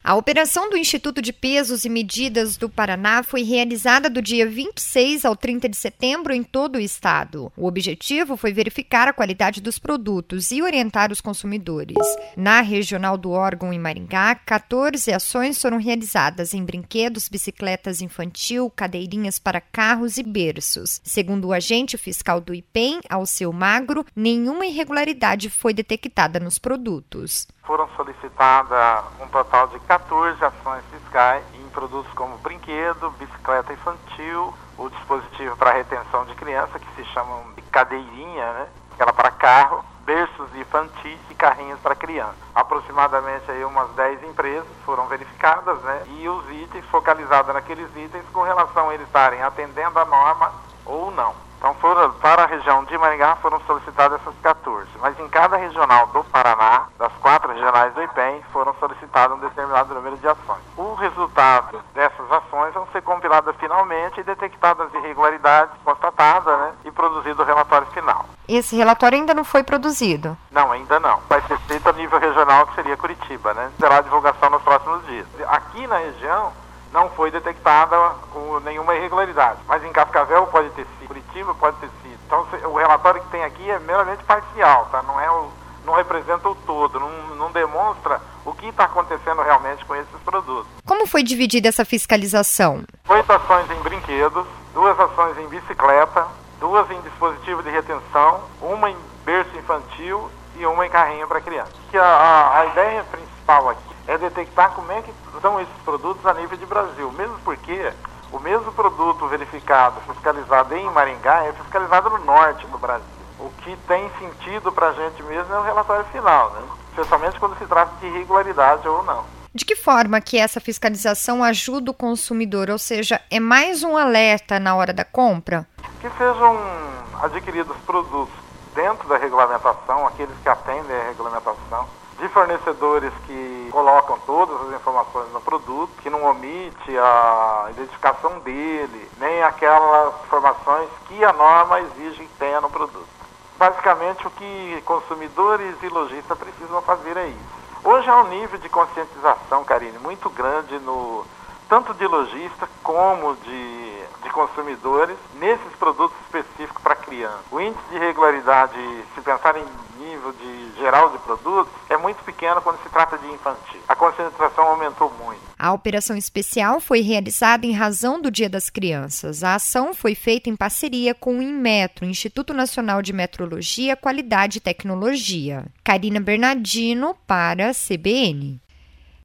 A operação do Instituto de Pesos e Medidas do Paraná foi realizada do dia 26 ao 30 de setembro em todo o estado. O objetivo foi verificar a qualidade dos produtos e orientar os consumidores. Na regional do órgão em Maringá, 14 ações foram realizadas em brinquedos, bicicletas infantil, cadeirinhas para carros e berços. Segundo o agente fiscal do IPEM, Alceu Magro, nenhuma irregularidade foi detectada nos produtos. Foram solicitadas um total de 14 ações fiscais em produtos como brinquedo, bicicleta infantil, o dispositivo para retenção de criança, que se chamam de cadeirinha, né? Aquela para carro, berços infantis e carrinhos para criança. Aproximadamente aí umas 10 empresas foram verificadas, né? E os itens focalizados naqueles itens com relação a eles estarem atendendo a norma ou não. Então, para a região de Maringá foram solicitadas essas 14, mas em cada regional do Paraná, das 4 regionais do IPEM, foram solicitados um determinado número de ações. O resultado dessas ações vão ser compiladas finalmente e detectadas irregularidades constatadas, né, e produzido o relatório final. Esse relatório ainda não foi produzido? Não, ainda não. Vai ser feito a nível regional, que seria Curitiba, né? Terá divulgação nos próximos dias. Aqui na região não foi detectada nenhuma irregularidade, mas em Cascavel pode ter sido, Curitiba pode ter sido. Então o relatório que tem aqui é meramente parcial, tá? Não representa o todo, não demonstra o que está acontecendo realmente com esses produtos. Como foi dividida essa fiscalização? 8 ações em brinquedos, 2 ações em bicicleta, 2 em dispositivo de retenção, 1 em berço infantil e 1 em carrinho para criança. A ideia principal aqui é detectar como é que são esses produtos a nível de Brasil, mesmo porque o mesmo produto verificado, fiscalizado em Maringá, é fiscalizado no norte do Brasil. O que tem sentido para a gente mesmo é o relatório final, né? Especialmente quando se trata de irregularidade ou não. De que forma que essa fiscalização ajuda o consumidor, ou seja, é mais um alerta na hora da compra? Que sejam adquiridos produtos dentro da regulamentação, aqueles que atendem à regulamentação, de fornecedores que colocam todas as informações no produto, que não omite a identificação dele, nem aquelas informações que a norma exige que tenha no produto. Basicamente, o que consumidores e lojistas precisam fazer é isso. Hoje há um nível de conscientização, Karine, muito grande tanto de lojistas como de consumidores nesses produtos específicos para criança. O índice de irregularidade, se pensar em nível geral de produtos, é muito pequeno quando se trata de infantil. A conscientização aumentou muito. A operação especial foi realizada em razão do Dia das Crianças. A ação foi feita em parceria com o Inmetro, Instituto Nacional de Metrologia, Qualidade e Tecnologia. Karina Bernardino para a CBN.